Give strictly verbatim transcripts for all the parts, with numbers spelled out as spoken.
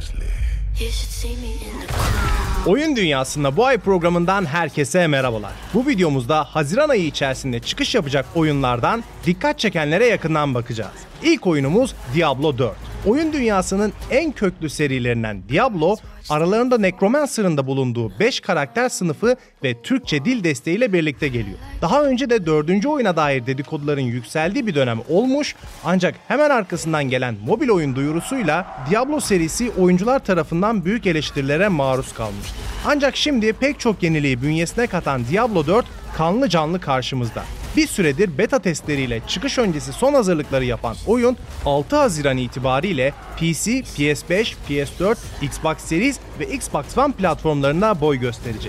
Oyun Dünyası'nda bu ay programından herkese merhabalar. Bu videomuzda Haziran ayı içerisinde çıkış yapacak oyunlardan dikkat çekenlere yakından bakacağız. İlk oyunumuz Diablo dört. Oyun dünyasının en köklü serilerinden Diablo, aralarında Necromancer'ın da bulunduğu beş karakter sınıfı ve Türkçe dil desteğiyle birlikte geliyor. Daha önce de dördüncü oyuna dair dedikoduların yükseldiği bir dönem olmuş, ancak hemen arkasından gelen mobil oyun duyurusuyla Diablo serisi oyuncular tarafından büyük eleştirilere maruz kalmıştı. Ancak şimdi pek çok yeniliği bünyesine katan Diablo dört kanlı canlı karşımızda. Bir süredir beta testleriyle çıkış öncesi son hazırlıkları yapan oyun altı Haziran itibariyle P C, P S beş, P S dört, Xbox Series ve Xbox One platformlarına boy gösterecek.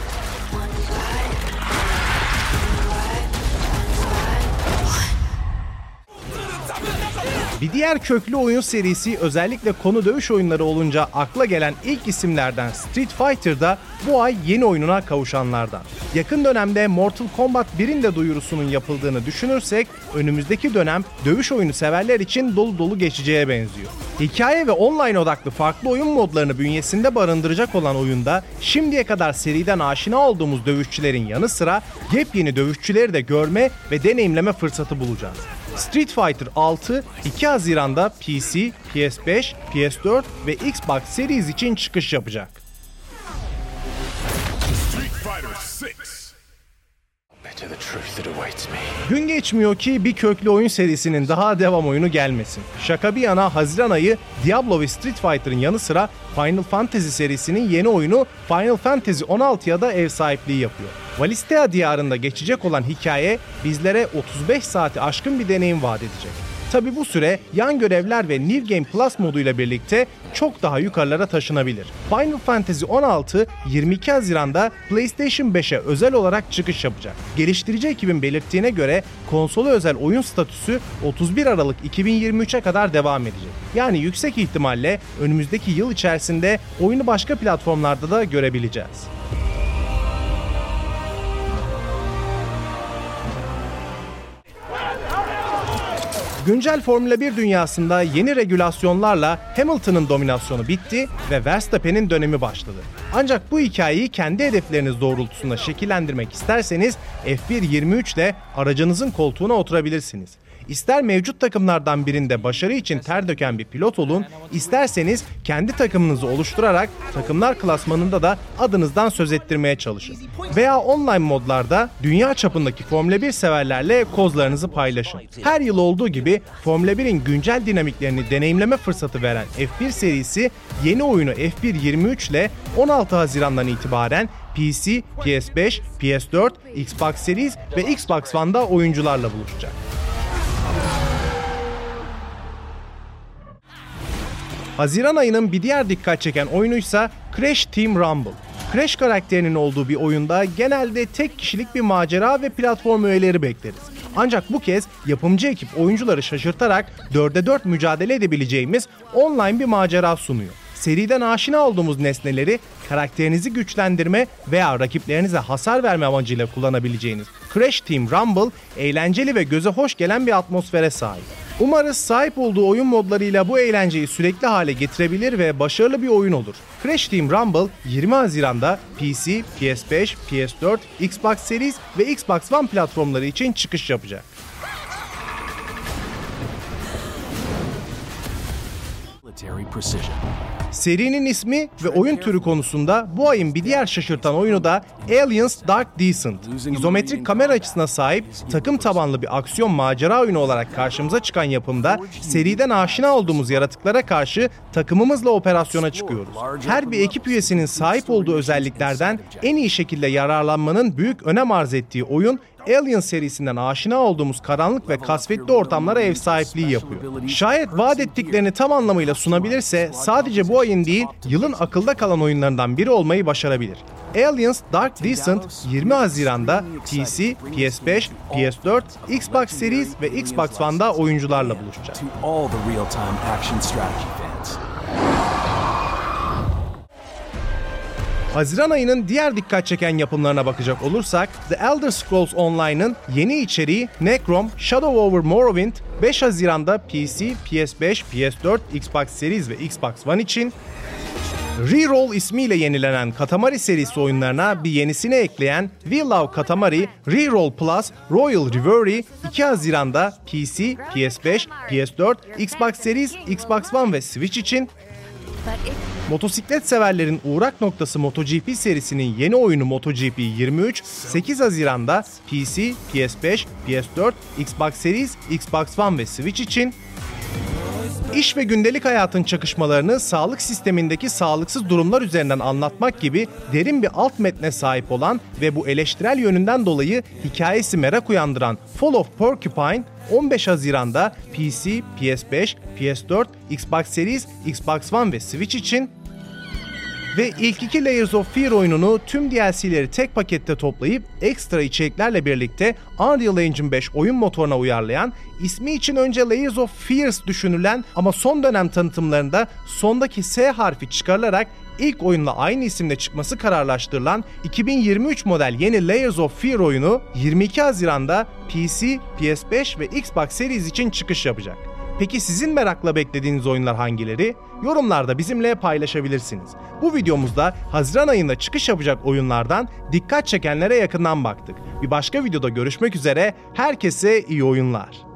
Bir diğer köklü oyun serisi özellikle konu dövüş oyunları olunca akla gelen ilk isimlerden Street Fighter'da bu ay yeni oyununa kavuşanlardan. Yakın dönemde Mortal Kombat birin de duyurusunun yapıldığını düşünürsek önümüzdeki dönem dövüş oyunu severler için dolu dolu geçeceğe benziyor. Hikaye ve online odaklı farklı oyun modlarını bünyesinde barındıracak olan oyunda şimdiye kadar seriden aşina olduğumuz dövüşçülerin yanı sıra yepyeni dövüşçüleri de görme ve deneyimleme fırsatı bulacağız. Street Fighter altı iki Haziran'da P C, P S beş, P S dört ve Xbox Series için çıkış yapacak. Gün geçmiyor ki bir köklü oyun serisinin daha devam oyunu gelmesin. Şaka bir yana Haziran ayı Diablo ve Street Fighter'ın yanı sıra Final Fantasy serisinin yeni oyunu Final Fantasy on altıya da ev sahipliği yapıyor. Valistea diyarında geçecek olan hikaye bizlere otuz beş saati aşkın bir deneyim vaat edecek. Tabi bu süre yan görevler ve New Game Plus moduyla birlikte çok daha yukarılara taşınabilir. Final Fantasy on altı yirmi iki Haziran'da PlayStation beşe özel olarak çıkış yapacak. Geliştirici ekibin belirttiğine göre konsola özel oyun statüsü otuz bir Aralık iki bin yirmi üçe kadar devam edecek. Yani yüksek ihtimalle önümüzdeki yıl içerisinde oyunu başka platformlarda da görebileceğiz. Güncel Formula bir dünyasında yeni regülasyonlarla Hamilton'ın dominasyonu bitti ve Verstappen'in dönemi başladı. Ancak bu hikayeyi kendi hedefleriniz doğrultusunda şekillendirmek isterseniz F bir yirmi üç ile aracınızın koltuğuna oturabilirsiniz. İster mevcut takımlardan birinde başarı için ter döken bir pilot olun, isterseniz kendi takımınızı oluşturarak takımlar klasmanında da adınızdan söz ettirmeye çalışın. Veya online modlarda dünya çapındaki Formula bir severlerle kozlarınızı paylaşın. Her yıl olduğu gibi Formula birin güncel dinamiklerini deneyimleme fırsatı veren F bir serisi yeni oyunu F bir yirmi üç ile on altı Haziran'dan itibaren P C, P S beş, P S dört, Xbox Series ve Xbox One'da oyuncularla buluşacak. Haziran ayının bir diğer dikkat çeken oyunuysa Crash Team Rumble. Crash karakterinin olduğu bir oyunda genelde tek kişilik bir macera ve platform öğeleri bekleriz. Ancak bu kez yapımcı ekip oyuncuları şaşırtarak dörde dört mücadele edebileceğimiz online bir macera sunuyor. Seriden aşina olduğumuz nesneleri karakterinizi güçlendirme veya rakiplerinize hasar verme amacıyla kullanabileceğiniz Crash Team Rumble eğlenceli ve göze hoş gelen bir atmosfere sahip. Umarız sahip olduğu oyun modlarıyla bu eğlenceyi sürekli hale getirebilir ve başarılı bir oyun olur. Crash Team Rumble yirmi Haziran'da P C, P S beş, P S dört, Xbox Series ve Xbox One platformları için çıkış yapacak. Serinin ismi ve oyun türü konusunda bu ayın bir diğer şaşırtan oyunu da Aliens Dark Descent. İzometrik kamera açısına sahip takım tabanlı bir aksiyon macera oyunu olarak karşımıza çıkan yapımda seriden aşina olduğumuz yaratıklara karşı takımımızla operasyona çıkıyoruz. Her bir ekip üyesinin sahip olduğu özelliklerden en iyi şekilde yararlanmanın büyük önem arz ettiği oyun Alien serisinden aşina olduğumuz karanlık ve kasvetli ortamlara ev sahipliği yapıyor. Şayet vaat ettiklerini tam anlamıyla sunabilirse sadece bu ayın değil, yılın akılda kalan oyunlarından biri olmayı başarabilir. Aliens Dark Descent yirmi Haziran'da P C, P S beş, P S dört, Xbox Series ve Xbox One'da oyuncularla buluşacak. Haziran ayının diğer dikkat çeken yapımlarına bakacak olursak, The Elder Scrolls Online'ın yeni içeriği Necrom: Shadow over Morrowind beş Haziran'da P C, P S beş, P S dört, Xbox Series ve Xbox One için, Reroll ismiyle yenilenen Katamari serisi oyunlarına bir yenisini ekleyen We Love Katamari Reroll Plus Royal Reverie iki Haziran'da P C, P S beş, P S dört, Xbox Series, Xbox One ve Switch için, motosiklet severlerin uğrak noktası MotoGP serisinin yeni oyunu MotoGP yirmi üç, sekiz Haziran'da P C, P S beş, P S dört, Xbox Series, Xbox One ve Switch için, İş ve gündelik hayatın çakışmalarını sağlık sistemindeki sağlıksız durumlar üzerinden anlatmak gibi derin bir alt metne sahip olan ve bu eleştirel yönünden dolayı hikayesi merak uyandıran Fall of Porcupine, on beş Haziran'da P C, P S beş, P S dört, Xbox Series, Xbox One ve Switch için ve ilk iki Layers of Fear oyununu tüm D L C'leri tek pakette toplayıp ekstra içeriklerle birlikte Unreal Engine beş oyun motoruna uyarlayan, ismi için önce Layers of Fears düşünülen ama son dönem tanıtımlarında sondaki S harfi çıkarılarak ilk oyunla aynı isimle çıkması kararlaştırılan iki bin yirmi üç model yeni Layers of Fear oyunu yirmi iki Haziran'da P C, P S beş ve Xbox Series için çıkış yapacak. Peki sizin merakla beklediğiniz oyunlar hangileri? Yorumlarda bizimle paylaşabilirsiniz. Bu videomuzda Haziran ayında çıkış yapacak oyunlardan dikkat çekenlere yakından baktık. Bir başka videoda görüşmek üzere, herkese iyi oyunlar.